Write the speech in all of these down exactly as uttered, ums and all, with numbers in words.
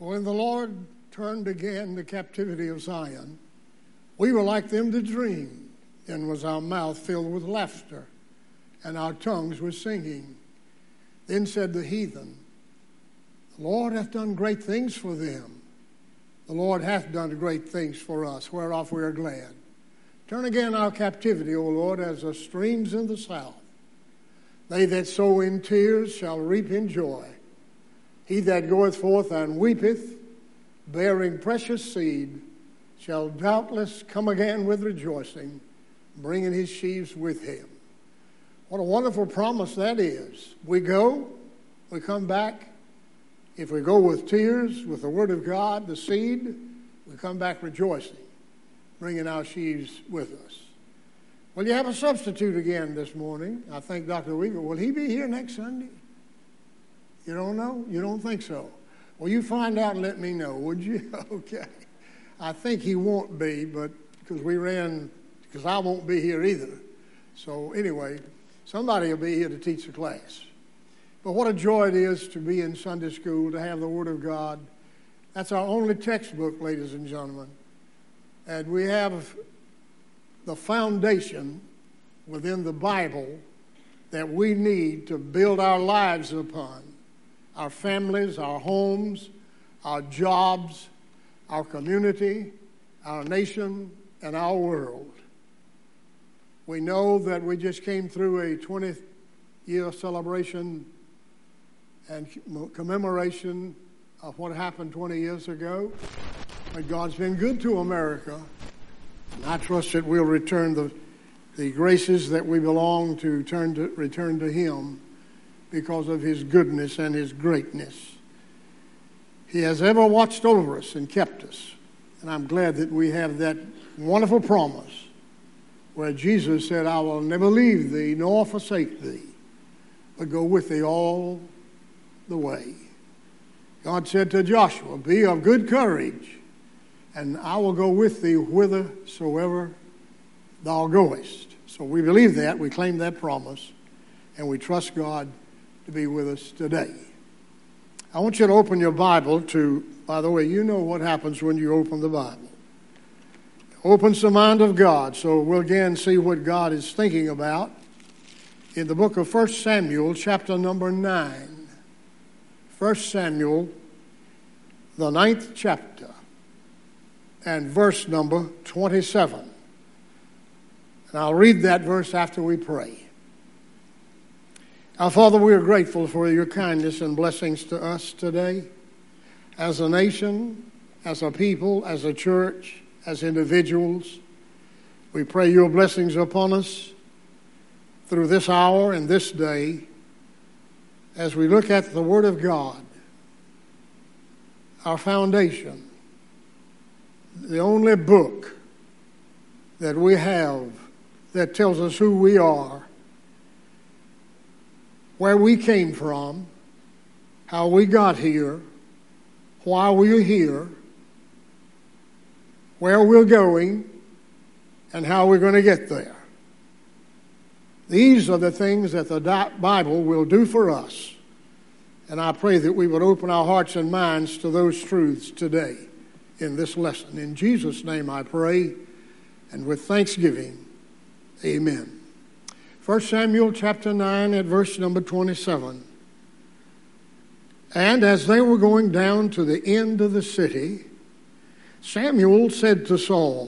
When the Lord turned again the captivity of Zion, we were like them that dream. Then was our mouth filled with laughter, and our tongues were singing. Then said the heathen, the Lord hath done great things for them. The Lord hath done great things for us, whereof we are glad. Turn again our captivity, O Lord, as the streams in the south. They that sow in tears shall reap in joy. He that goeth forth and weepeth, bearing precious seed, shall doubtless come again with rejoicing, bringing his sheaves with him. What a wonderful promise that is. We go, we come back. If we go with tears, with the word of God, the seed, we come back rejoicing, bringing our sheaves with us. Well, you have a substitute again this morning. I think Doctor Weaver, will he be here next Sunday? You don't know? You don't think so? Well, you find out and let me know, would you? Okay. I think he won't be, but because we ran, because I won't be here either. So anyway, somebody will be here to teach the class. But what a joy it is to be in Sunday school, to have the Word of God. That's our only textbook, ladies and gentlemen. And we have the foundation within the Bible that we need to build our lives upon. Our families, our homes, our jobs, our community, our nation, and our world. We know that we just came through a twentieth year celebration and commemoration of what happened twenty years ago. But God's been good to America. And I trust that we'll return the, the graces that we belong to, turn to return to Him because of His goodness and His greatness. He has ever watched over us and kept us. And I'm glad that we have that wonderful promise where Jesus said, I will never leave thee nor forsake thee, but go with thee all the way. God said to Joshua, be of good courage, and I will go with thee whithersoever thou goest. So we believe that, we claim that promise, and we trust God to be with us today. I want you to open your Bible to, by the way, you know what happens when you open the Bible. It opens the mind of God, so we'll again see what God is thinking about in the book of First Samuel, chapter number nine. First Samuel, the ninth chapter, and verse number twenty-seven. And I'll read that verse after we pray. Our Father, we are grateful for your kindness and blessings to us today, as a nation, as a people, as a church, as individuals. We pray your blessings upon us through this hour and this day as we look at the Word of God, our foundation, the only book that we have that tells us who we are, where we came from, how we got here, why we're here, where we're going, and how we're going to get there. These are the things that the Bible will do for us. And I pray that we would open our hearts and minds to those truths today in this lesson. In Jesus' name I pray, and with thanksgiving, amen. First Samuel chapter nine at verse number twenty-seven. And as they were going down to the end of the city, Samuel said to Saul,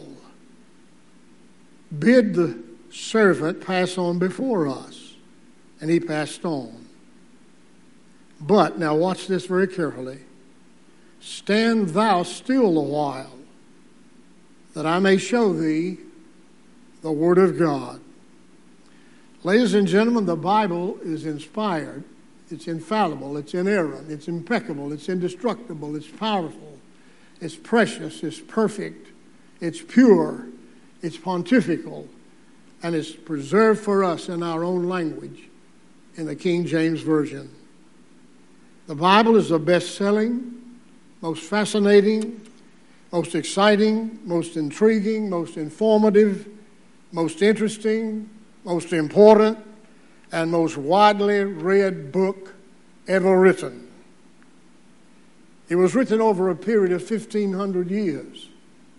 bid the servant pass on before us. And he passed on. But, now watch this very carefully, stand thou still a while, that I may show thee the word of God. Ladies and gentlemen, the Bible is inspired, it's infallible, it's inerrant, it's impeccable, it's indestructible, it's powerful, it's precious, it's perfect, it's pure, it's pontifical, and it's preserved for us in our own language in the King James Version. The Bible is the best-selling, most fascinating, most exciting, most intriguing, most informative, most interesting, most important, and most widely read book ever written. It was written over a period of fifteen hundred years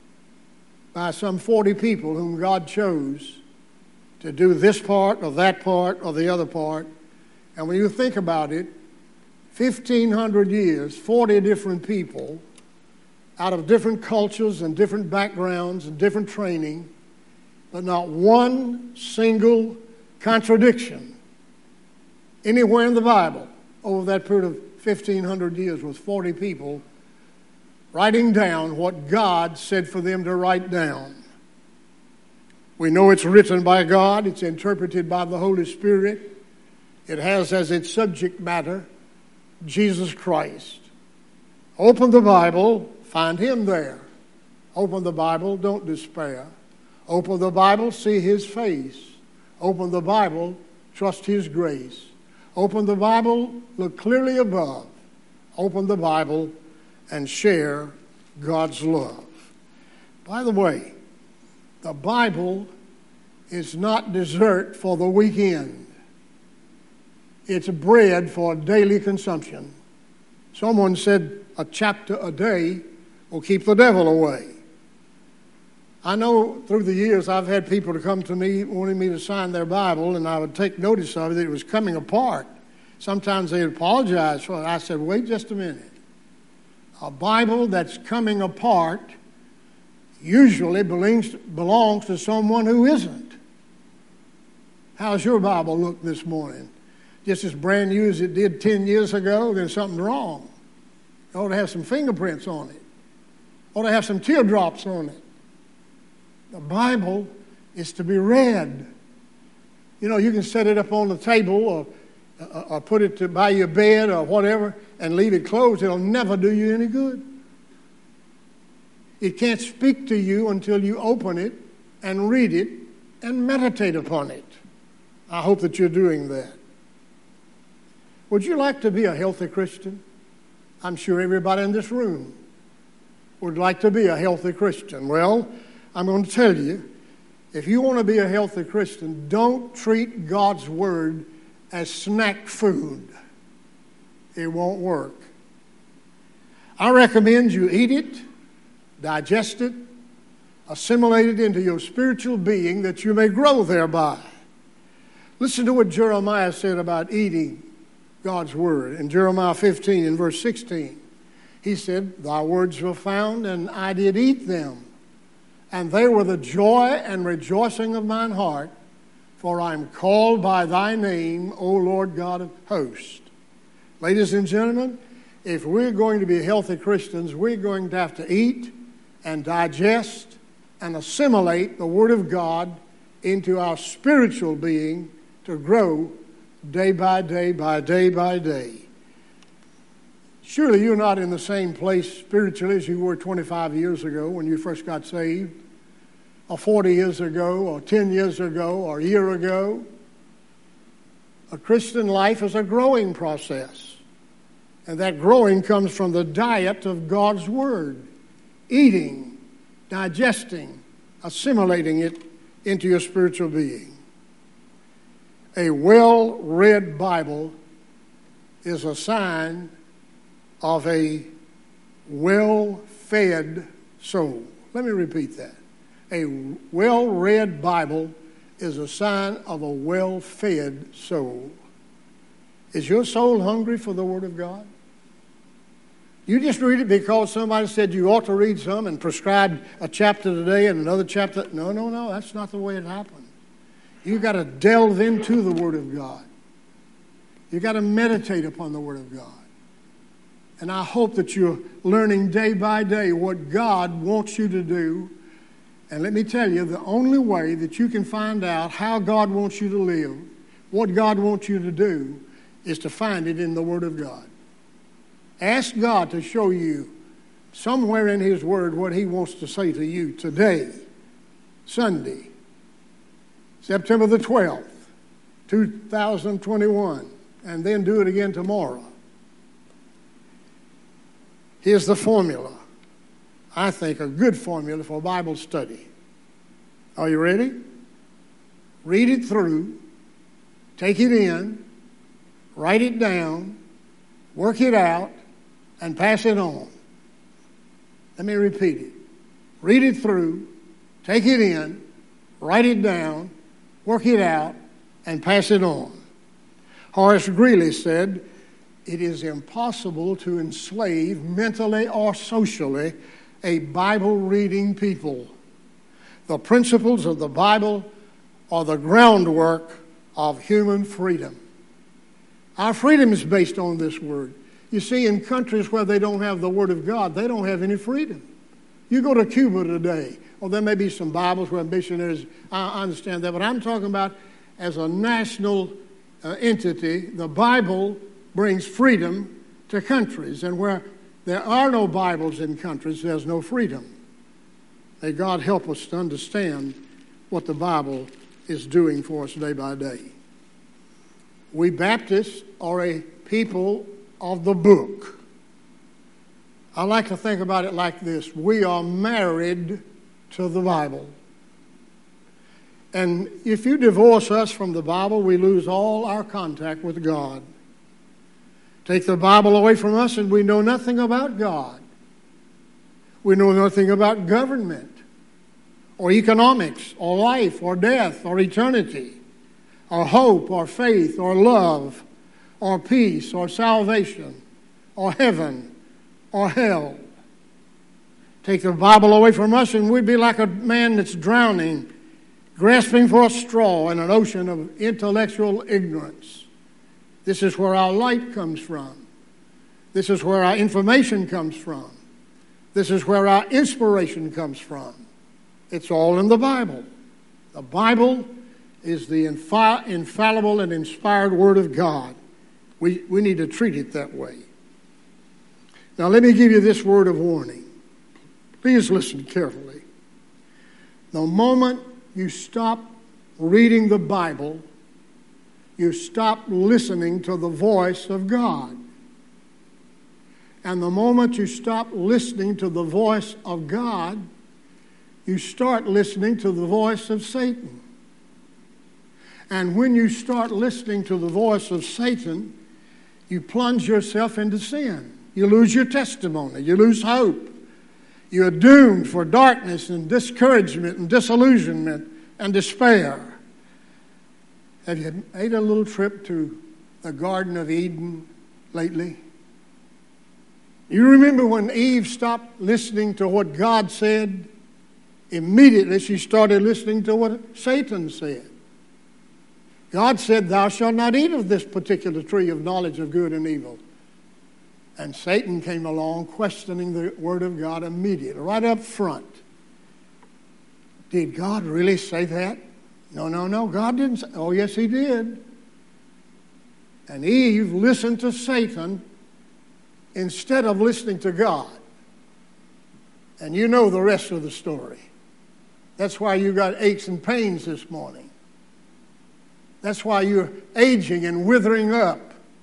by some forty people whom God chose to do this part or that part or the other part. And when you think about it, fifteen hundred years, forty different people out of different cultures and different backgrounds and different training, but not one single contradiction anywhere in the Bible over that period of fifteen hundred years, with forty people writing down what God said for them to write down. We know it's written by God. It's interpreted by the Holy Spirit. It has as its subject matter Jesus Christ. Open the Bible, find Him there. Open the Bible, don't despair. Open the Bible, see His face. Open the Bible, trust His grace. Open the Bible, look clearly above. Open the Bible and share God's love. By the way, the Bible is not dessert for the weekend. It's bread for daily consumption. Someone said a chapter a day will keep the devil away. I know through the years I've had people to come to me wanting me to sign their Bible, and I would take notice of it, that it was coming apart. Sometimes they'd apologize for it. I said, wait just a minute. A Bible that's coming apart usually belongs, belongs to someone who isn't. How's your Bible look this morning? Just as brand new as it did ten years ago? There's something wrong. It ought to have some fingerprints on it. It ought to have some teardrops on it. The Bible is to be read. You know, you can set it up on the table or, or put it to, by your bed or whatever and leave it closed. It'll never do you any good. It can't speak to you until you open it and read it and meditate upon it. I hope that you're doing that. Would you like to be a healthy Christian? I'm sure everybody in this room would like to be a healthy Christian. Well, I'm going to tell you, if you want to be a healthy Christian, don't treat God's Word as snack food. It won't work. I recommend you eat it, digest it, assimilate it into your spiritual being that you may grow thereby. Listen to what Jeremiah said about eating God's Word. In Jeremiah fifteen, in verse sixteen, he said, thy words were found, and I did eat them. And they were the joy and rejoicing of mine heart, for I am called by thy name, O Lord God of hosts. Ladies and gentlemen, if we're going to be healthy Christians, we're going to have to eat and digest and assimilate the Word of God into our spiritual being to grow day by day by day by day. Surely you're not in the same place spiritually as you were twenty-five years ago when you first got saved, or forty years ago, or ten years ago, or a year ago. A Christian life is a growing process, and that growing comes from the diet of God's Word, eating, digesting, assimilating it into your spiritual being. A well-read Bible is a sign of a well-fed soul. Let me repeat that. A well-read Bible is a sign of a well-fed soul. Is your soul hungry for the Word of God? You just read it because somebody said you ought to read some and prescribed a chapter today and another chapter. No, no, no, that's not the way it happened. You've got to delve into the Word of God. You've got to meditate upon the Word of God. And I hope that you're learning day by day what God wants you to do. And let me tell you, the only way that you can find out how God wants you to live, what God wants you to do, is to find it in the Word of God. Ask God to show you somewhere in His Word what He wants to say to you today, Sunday, September the twelfth, two thousand twenty-one, and then do it again tomorrow. Here's the formula. I think a good formula for Bible study. Are you ready? Read it through, take it in, write it down, work it out, and pass it on. Let me repeat it. Read it through, take it in, write it down, work it out, and pass it on. Horace Greeley said, "It is impossible to enslave mentally or socially a Bible-reading people. The principles of the Bible are the groundwork of human freedom." Our freedom is based on this word. You see, in countries where they don't have the Word of God, they don't have any freedom. You go to Cuba today, or there may be some Bibles where missionaries, I understand that, but I'm talking about as a national uh, entity, the Bible brings freedom to countries. And where there are no Bibles in countries, there's no freedom. May God help us to understand what the Bible is doing for us day by day. We Baptists are a people of the book. I like to think about it like this. We are married to the Bible. And if you divorce us from the Bible, we lose all our contact with God. Take the Bible away from us and we know nothing about God. We know nothing about government or economics or life or death or eternity or hope or faith or love or peace or salvation or heaven or hell. Take the Bible away from us and we'd be like a man that's drowning, grasping for a straw in an ocean of intellectual ignorance. This is where our light comes from. This is where our information comes from. This is where our inspiration comes from. It's all in the Bible. The Bible is the infi- infallible and inspired Word of God. We, we need to treat it that way. Now let me give you this word of warning. Please listen carefully. The moment you stop reading the Bible, you stop listening to the voice of God. And the moment you stop listening to the voice of God, you start listening to the voice of Satan. And when you start listening to the voice of Satan, you plunge yourself into sin. You lose your testimony. You lose hope. You are doomed for darkness and discouragement and disillusionment and despair. Have you made a little trip to the Garden of Eden lately? You remember when Eve stopped listening to what God said? Immediately she started listening to what Satan said. God said, "Thou shalt not eat of this particular tree of knowledge of good and evil." And Satan came along questioning the Word of God immediately, right up front. Did God really say that? No, no, no, God didn't say. Oh, yes, He did. And Eve listened to Satan instead of listening to God. And you know the rest of the story. That's why you got aches and pains this morning. That's why you're aging and withering up.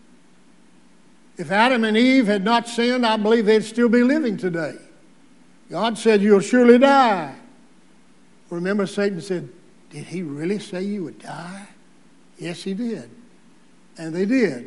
If Adam and Eve had not sinned, I believe they'd still be living today. God said, "You'll surely die." Remember, Satan said, "Did he really say you would die?" Yes, he did. And they did.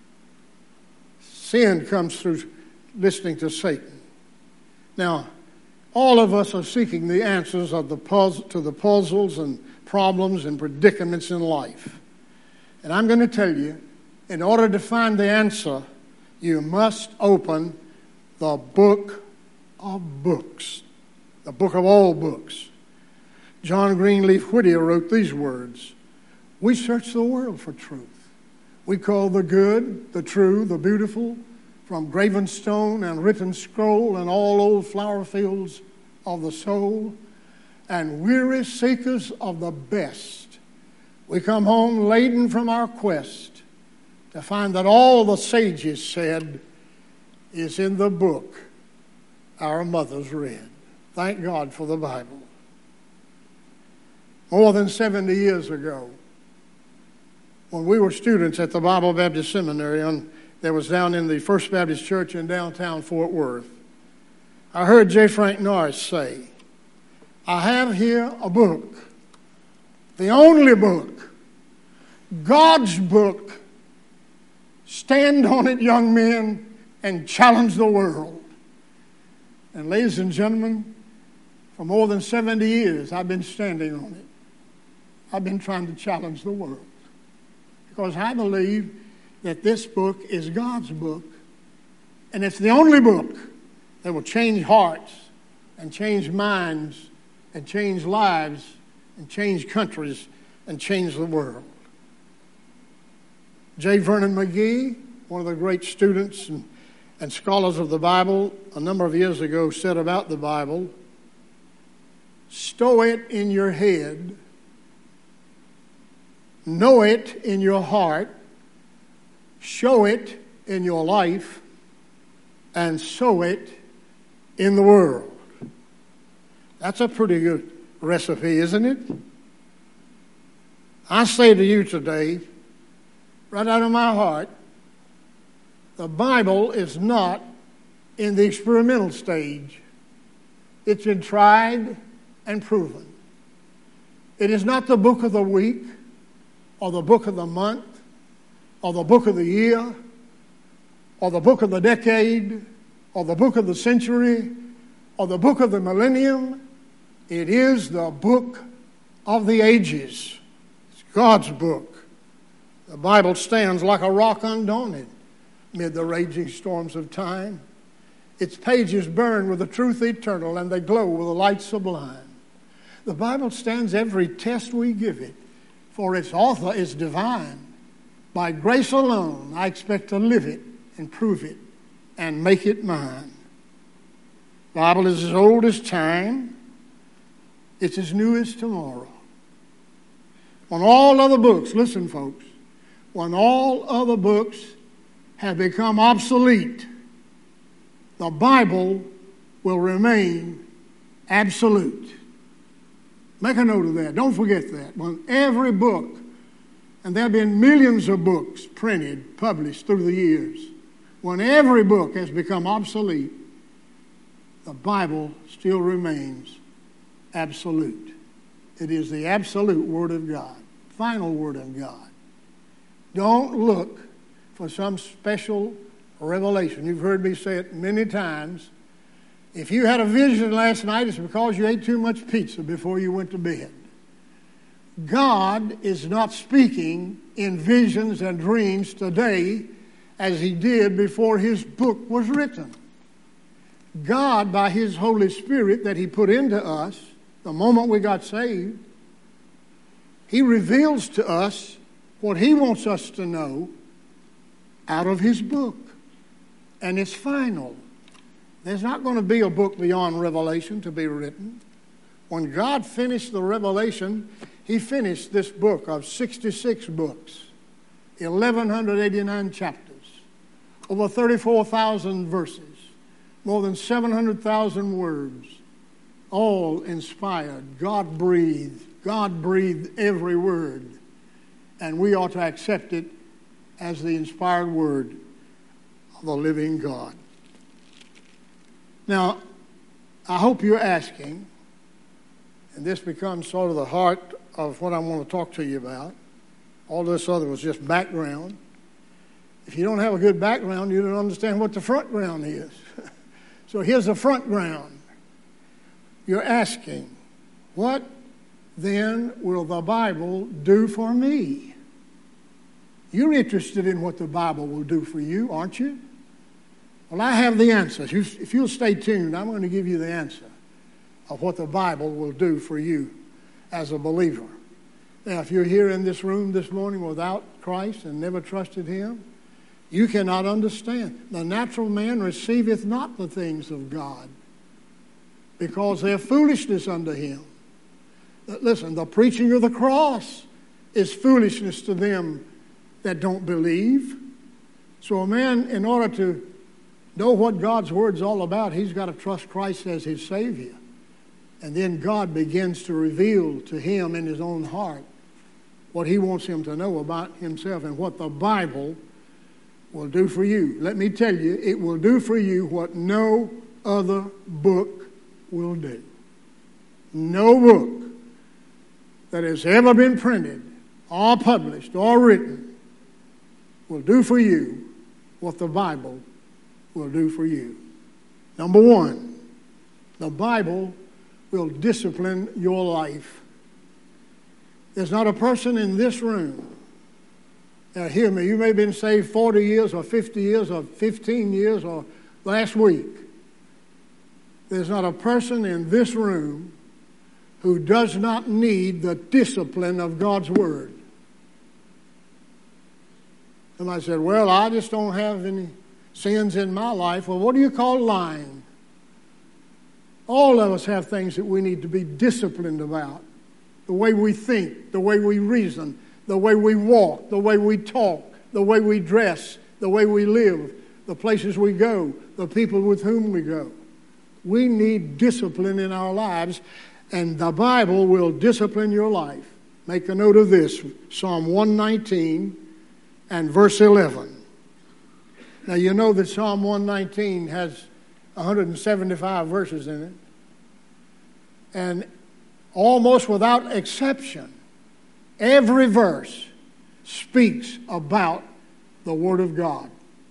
Sin comes through listening to Satan. Now, all of us are seeking the answers of the puzzle, to the puzzles and problems and predicaments in life. And I'm going to tell you, in order to find the answer, you must open the book of books, the book of all books. John Greenleaf Whittier wrote these words: "We search the world for truth. We call the good, the true, the beautiful, from graven stone and written scroll and all old flower fields of the soul, and weary seekers of the best. We come home laden from our quest to find that all the sages said is in the book our mothers read." Thank God for the Bible. More than seventy years ago, when we were students at the Bible Baptist Seminary, on, that was down in the First Baptist Church in downtown Fort Worth, I heard J. Frank Norris say, "I have here a book, the only book, God's book. Stand on it, young men, and challenge the world. And ladies and gentlemen, for more than seventy years, I've been standing on it. I've been trying to challenge the world because I believe that this book is God's book, and it's the only book that will change hearts and change minds and change lives and change countries and change the world. J. Vernon McGee, one of the great students and, and scholars of the Bible, a number of years ago said about the Bible, stow it in your head, know it in your heart, show it in your life, and sow it in the world. That's a pretty good recipe, isn't it? I say to you today, right out of my heart, the Bible is not in the experimental stage. It's been tried and proven. It is not the book of the week or the book of the month or the book of the year or the book of the decade or the book of the century or the book of the millennium. It is the book of the ages. It's God's book. The Bible stands like a rock undaunted amid the raging storms of time. Its pages burn with the truth eternal, and they glow with the light sublime. The Bible stands every test we give it, for its author is divine. By grace alone, I expect to live it and prove it and make it mine. The Bible is as old as time. It's as new as tomorrow. When all other books, listen folks, when all other books have become obsolete, the Bible will remain absolute. Make a note of that. Don't forget that. When every book, and there have been millions of books printed, published through the years, when every book has become obsolete, the Bible still remains absolute. It is the absolute Word of God, final Word of God. Don't look for some special revelation. You've heard me say it many times. If you had a vision last night, it's because you ate too much pizza before you went to bed. God is not speaking in visions and dreams today as he did before his book was written. God, by his Holy Spirit that he put into us the moment we got saved, he reveals to us what he wants us to know out of his book. And it's final. There's not going to be a book beyond Revelation to be written. When God finished the Revelation, he finished this book of sixty-six books, eleven eighty-nine chapters, over thirty-four thousand verses, more than seven hundred thousand words, all inspired, God-breathed. God breathed every word, and we ought to accept it as the inspired word of the living God. Now, I hope you're asking, and this becomes sort of the heart of what I want to talk to you about. All this other was just background. If you don't have a good background, you don't understand what the front ground is. So here's the front ground. You're asking, what then will the Bible do for me? You're interested in what the Bible will do for you, aren't you? Well, I have the answer. If you'll stay tuned, I'm going to give you the answer of what the Bible will do for you as a believer. Now, if you're here in this room this morning without Christ and never trusted him, you cannot understand. The natural man receiveth not the things of God, because they're foolishness unto him. Listen, the preaching of the cross is foolishness to them that don't believe. So a man, in order to know what God's word's all about, he's got to trust Christ as his Savior. And then God begins to reveal to him in his own heart what he wants him to know about himself and what the Bible will do for you. Let me tell you, it will do for you what no other book will do. No book that has ever been printed or published or written will do for you what the Bible will do for you. Number one, the Bible will discipline your life. There's not a person in this room. Now, hear me, you may have been saved forty years or fifty years or fifteen years or last week. There's not a person in this room who does not need the discipline of God's Word. Somebody said, well, I just don't have any sins in my life. Well, what do you call lying? All of us have things that we need to be disciplined about. The way we think, the way we reason, the way we walk, the way we talk, the way we dress, the way we live, the places we go, the people with whom we go. We need discipline in our lives, and the Bible will discipline your life. Make a note of this, Psalm one nineteen and verse eleven. Now, you know that Psalm one nineteen has one hundred seventy-five verses in it. And almost without exception, every verse speaks about the Word of God.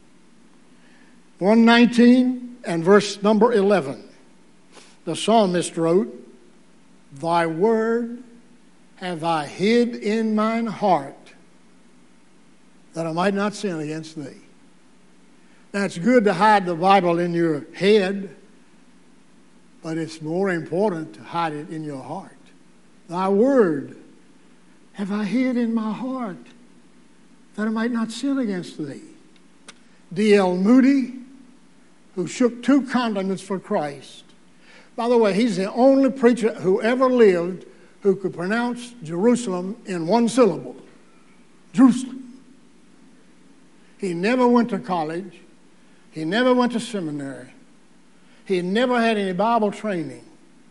one nineteen and verse number eleven. The psalmist wrote, Thy word have I hid in mine heart, that I might not sin against thee. Now, it's good to hide the Bible in your head, but it's more important to hide it in your heart. Thy word have I hid in my heart, that I might not sin against thee. D L Moody, who shook two continents for Christ. By the way, he's the only preacher who ever lived who could pronounce Jerusalem in one syllable. Jerusalem. He never went to college. He never went to seminary. He never had any Bible training.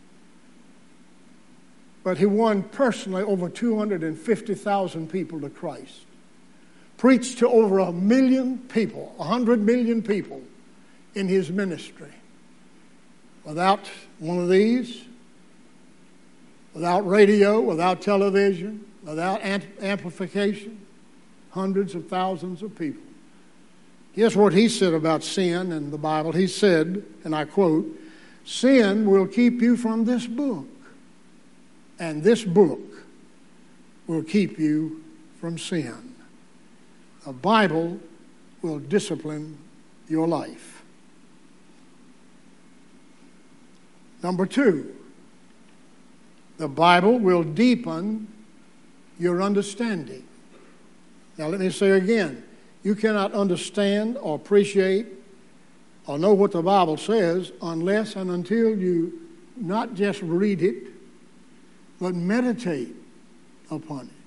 But he won personally over two hundred fifty thousand people to Christ. Preached to over a million people, a hundred million people in his ministry. Without one of these, without radio, without television, without amp- amplification, hundreds of thousands of people. Here's what he said about sin in the Bible. He said, and I quote, sin will keep you from this book, and this book will keep you from sin. The Bible will discipline your life. Number two, the Bible will deepen your understanding. Now let me say again, you cannot understand or appreciate or know what the Bible says unless and until you not just read it, but meditate upon it.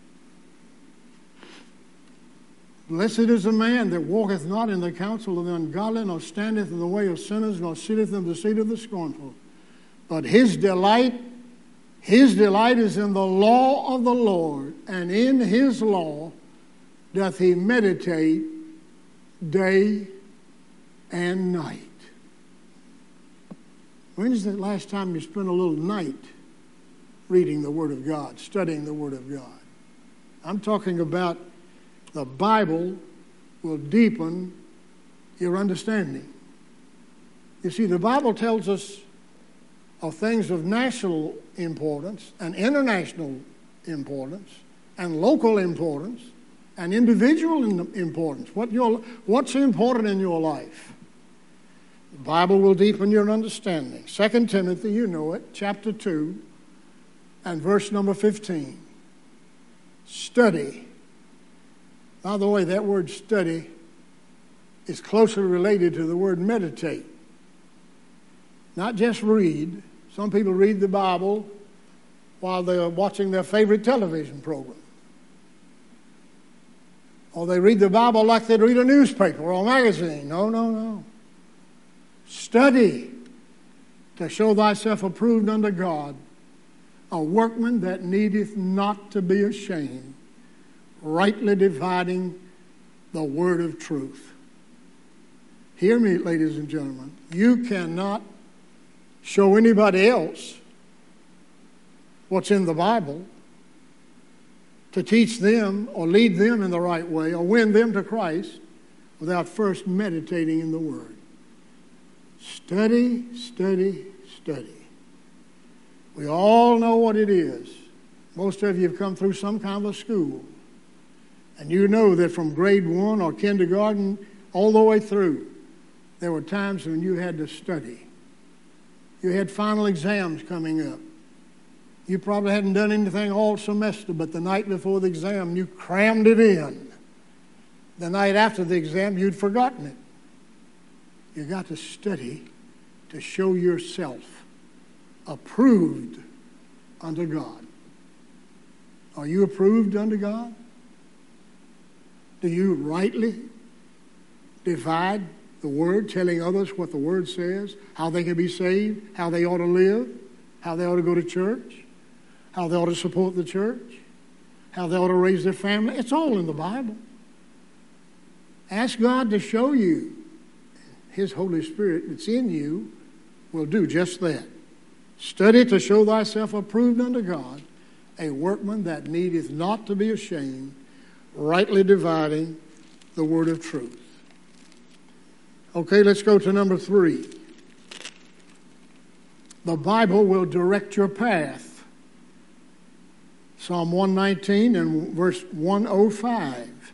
Blessed is the man that walketh not in the counsel of the ungodly, nor standeth in the way of sinners, nor sitteth in the seat of the scornful. But his delight, his delight is in the law of the Lord, and in his law doth he meditate day and night. When is the last time you spent a little night reading the Word of God, studying the Word of God? I'm talking about the Bible will deepen your understanding. You see, the Bible tells us of things of national importance and international importance and local importance and individual importance. What your, what's important in your life? The Bible will deepen your understanding. Second Timothy, you know it, chapter two and verse number fifteen. Study. By the way, that word study is closely related to the word meditate. Not just read. Some people read the Bible while they're watching their favorite television program. Or they read the Bible like they'd read a newspaper or a magazine. No, no, no. Study to show thyself approved unto God, a workman that needeth not to be ashamed, rightly dividing the word of truth. Hear me, ladies and gentlemen. You cannot show anybody else what's in the Bible to teach them or lead them in the right way or win them to Christ without first meditating in the Word. Study, study, study. We all know what it is. Most of you have come through some kind of a school. And you know that from grade one or kindergarten all the way through, there were times when you had to study. You had final exams coming up. You probably hadn't done anything all semester, but the night before the exam, you crammed it in. The night after the exam, you'd forgotten it. You got to study to show yourself approved unto God. Are you approved unto God? Do you rightly divide the Word, telling others what the Word says, how they can be saved, how they ought to live, how they ought to go to church, how they ought to support the church, how they ought to raise their family? It's all in the Bible. Ask God to show you. His Holy Spirit that's in you will do just that. Study to show thyself approved unto God, a workman that needeth not to be ashamed, rightly dividing the word of truth. Okay, let's go to number three. The Bible will direct your path. Psalm one nineteen and verse one oh five.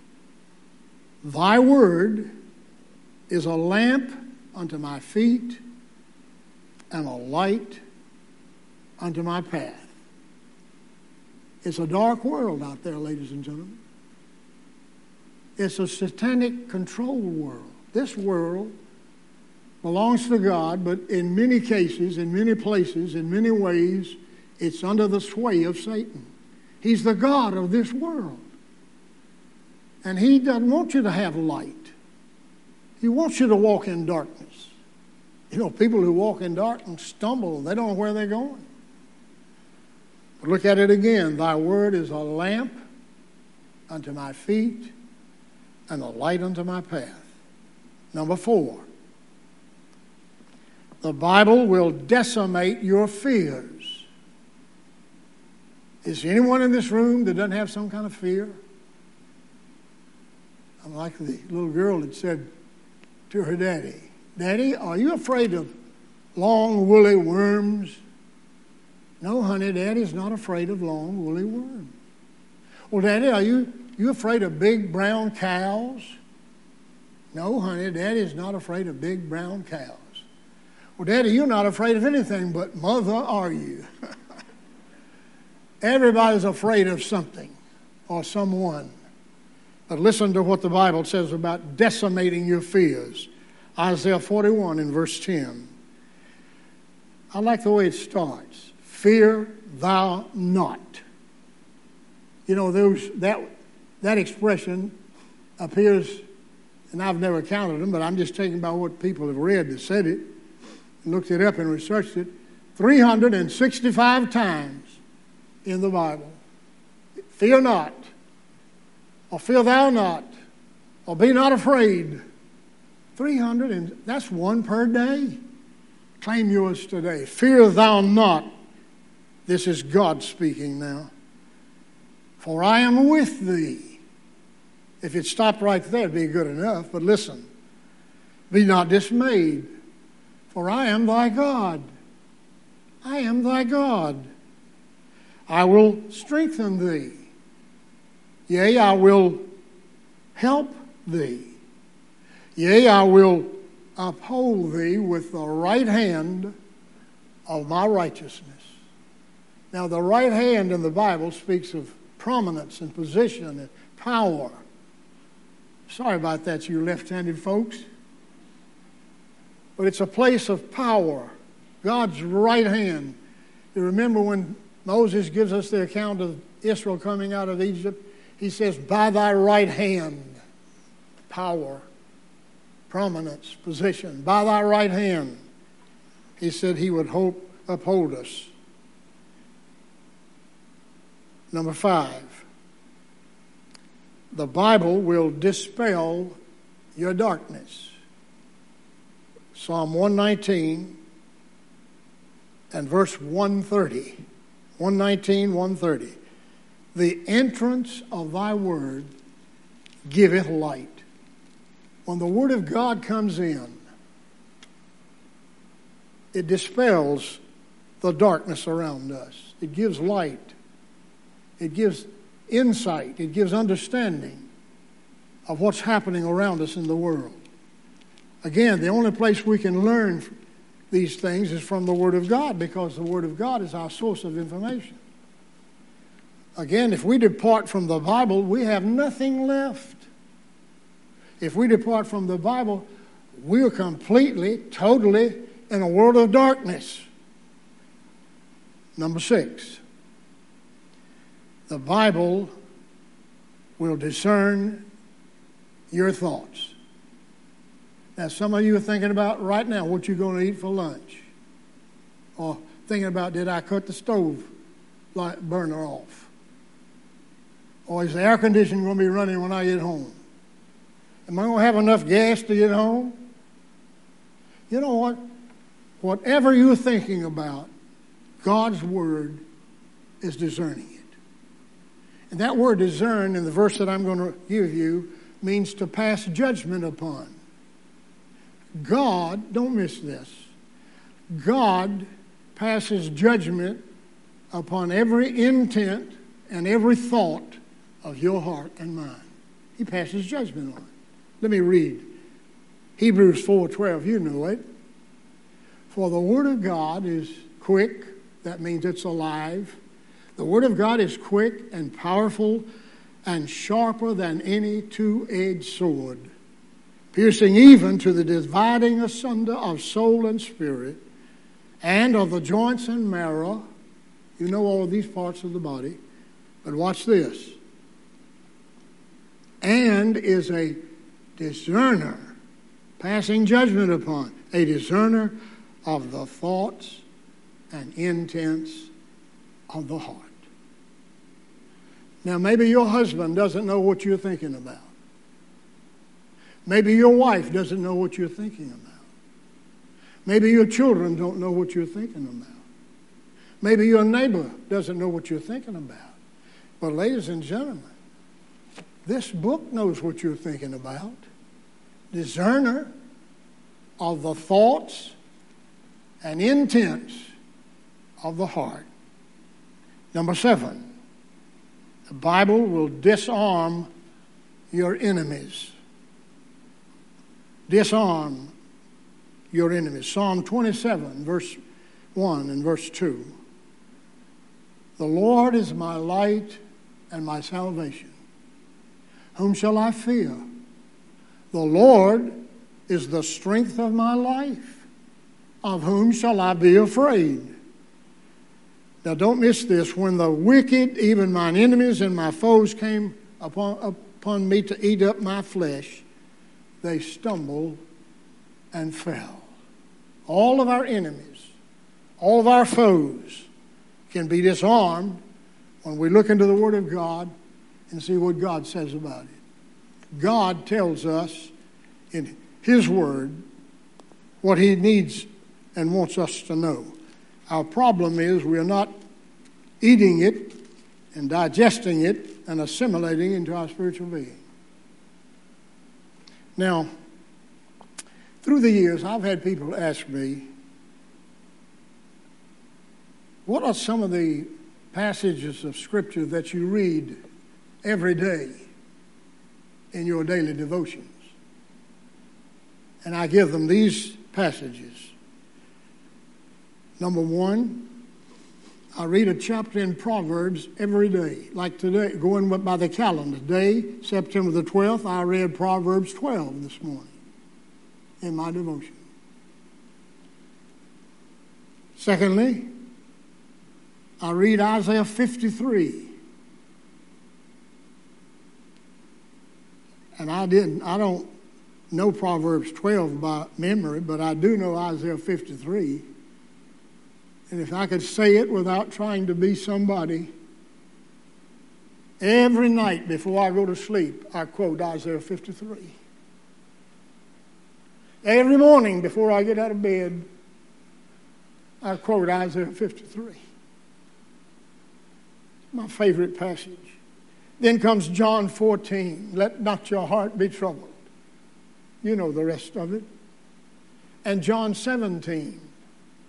Thy word is a lamp unto my feet and a light unto my path. It's a dark world out there, ladies and gentlemen. It's a satanic controlled world. This world belongs to God, but in many cases, in many places, in many ways, it's under the sway of Satan. He's the God of this world. And he doesn't want you to have light. He wants you to walk in darkness. You know, people who walk in darkness stumble. They don't know where they're going. But look at it again. Thy word is a lamp unto my feet and a light unto my path. Number four. The Bible will decimate your fears. Is there anyone in this room that doesn't have some kind of fear? I'm like the little girl that said to her daddy, Daddy, are you afraid of long woolly worms? No, honey, Daddy's not afraid of long woolly worms. Well, Daddy, are you, you afraid of big brown cows? No, honey, Daddy's not afraid of big brown cows. Well, Daddy, you're not afraid of anything but mother, are you? Everybody's afraid of something or someone. But listen to what the Bible says about decimating your fears. Isaiah forty-one in verse ten. I like the way it starts. Fear thou not. You know, those that that expression appears, and I've never counted them, but I'm just taking by what people have read that said it, and looked it up and researched it, three hundred sixty-five times in the Bible. Fear not, or fear thou not, or be not afraid. three hundred, and that's one per day. Claim yours today. Fear thou not. This is God speaking now. For I am with thee. If it stopped right there, it'd be good enough. But listen. Be not dismayed. For I am thy God. I am thy God. I will strengthen thee. Yea, I will help thee. Yea, I will uphold thee with the right hand of my righteousness. Now, the right hand in the Bible speaks of prominence and position and power. Sorry about that, you left-handed folks. But it's a place of power. God's right hand. You remember when Moses gives us the account of Israel coming out of Egypt? He says, by thy right hand, power, prominence, position. By thy right hand, he said he would hope, uphold us. Number five, the Bible will dispel your darkness. Psalm one nineteen and verse one thirty. one nineteen, one thirty. The entrance of thy word giveth light. When the word of God comes in, it dispels the darkness around us. It gives light. It gives insight. It gives understanding of what's happening around us in the world. Again, the only place we can learn these things is from the Word of God, because the Word of God is our source of information. Again, if we depart from the Bible, we have nothing left. If we depart from the Bible, we are completely, totally in a world of darkness. Number six, the Bible will discern your thoughts. Now, some of you are thinking about right now what you're going to eat for lunch. Or thinking about, did I cut the stove light burner off? Or is the air conditioning going to be running when I get home? Am I going to have enough gas to get home? You know what? Whatever you're thinking about, God's Word is discerning it. And that word discern in the verse that I'm going to give you means to pass judgment upon. God, don't miss this, God passes judgment upon every intent and every thought of your heart and mind. He passes judgment on it. Let me read Hebrews four twelve. You know it. For the Word of God is quick. That means it's alive. The Word of God is quick and powerful and sharper than any two-edged sword, piercing even to the dividing asunder of soul and spirit, and of the joints and marrow. You know all of these parts of the body. But watch this. And is a discerner, passing judgment upon, a discerner of the thoughts and intents of the heart. Now, maybe your husband doesn't know what you're thinking about. Maybe your wife doesn't know what you're thinking about. Maybe your children don't know what you're thinking about. Maybe your neighbor doesn't know what you're thinking about. But ladies and gentlemen, this book knows what you're thinking about. Discerner of the thoughts and intents of the heart. Number seven, the Bible will disarm your enemies. Disarm your enemies. Psalm twenty-seven, verse one and verse two. The Lord is my light and my salvation. Whom shall I fear? The Lord is the strength of my life. Of whom shall I be afraid? Now don't miss this. When the wicked, even mine enemies and my foes, came upon, upon me to eat up my flesh, they stumbled and fell. All of our enemies, all of our foes can be disarmed when we look into the Word of God and see what God says about it. God tells us in His Word what He needs and wants us to know. Our problem is we are not eating it and digesting it and assimilating into our spiritual being. Now, through the years, I've had people ask me, what are some of the passages of Scripture that you read every day in your daily devotions? And I give them these passages. Number one, I read a chapter in Proverbs every day. Like today, going by the calendar. Today, September the twelfth, I read Proverbs twelve this morning in my devotion. Secondly, I read Isaiah fifty-three. And I didn't, I don't know Proverbs twelve by memory, but I do know Isaiah fifty-three. And if I could say it without trying to be somebody, every night before I go to sleep, I quote Isaiah fifty-three. Every morning before I get out of bed, I quote Isaiah fifty-three. My favorite passage. Then comes John fourteen. Let not your heart be troubled. You know the rest of it. And John seventeen.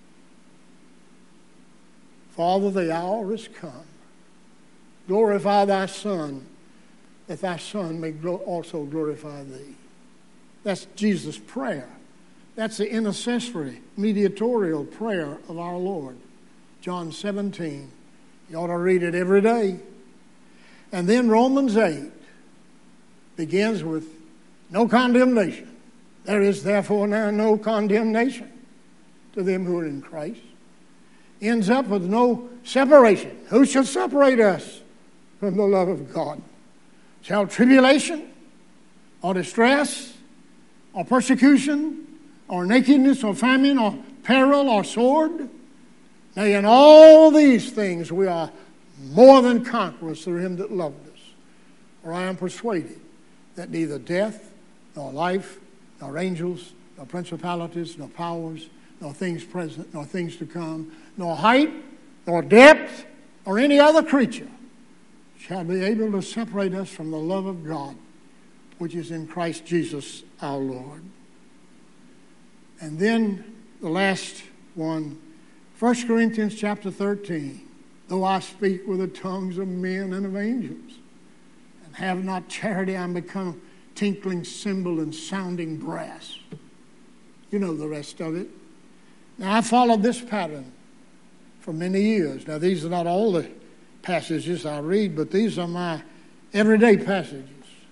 Father, the hour is come. Glorify thy Son, that thy Son may also glorify thee. That's Jesus' prayer. That's the intercessory, mediatorial prayer of our Lord. John seventeen. You ought to read it every day. And then Romans eight begins with no condemnation. There is therefore now no condemnation to them who are in Christ. Ends up with no separation. Who shall separate us from the love of God? Shall tribulation or distress or persecution or nakedness or famine or peril or sword? Nay, in all these things we are more than conquerors through him that loved us. For I am persuaded that neither death, nor life, nor angels, nor principalities, nor powers, nor things present, nor things to come, nor height, nor depth, or any other creature shall be able to separate us from the love of God, which is in Christ Jesus our Lord. And then the last one, First Corinthians chapter thirteen. Though I speak with the tongues of men and of angels, and have not charity, I am become a tinkling cymbal and sounding brass. You know the rest of it. Now, I followed this pattern for many years. Now, these are not all the passages I read, but these are my everyday passages.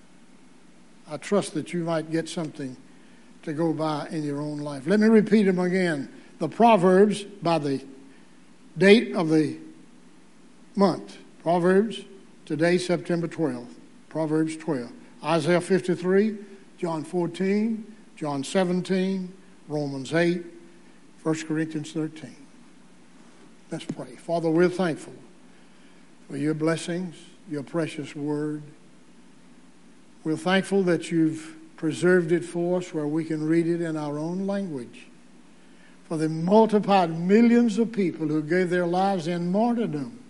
I trust that you might get something to go by in your own life. Let me repeat them again. The Proverbs by the date of the month. Proverbs, today, September twelfth. Proverbs twelve. Isaiah fifty-three, John fourteen, John seventeen, Romans eight, First Corinthians thirteen. Let's pray. Father, we're thankful for your blessings, your precious word. We're thankful that you've preserved it for us where we can read it in our own language. For the multiplied millions of people who gave their lives in martyrdom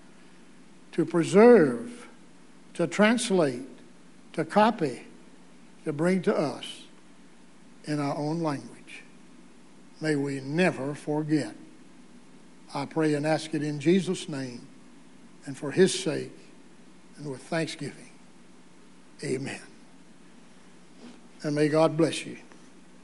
to preserve, to translate, to copy, to bring to us in our own language. May we never forget. I pray and ask it in Jesus' name and for his sake and with thanksgiving. Amen. And may God bless you.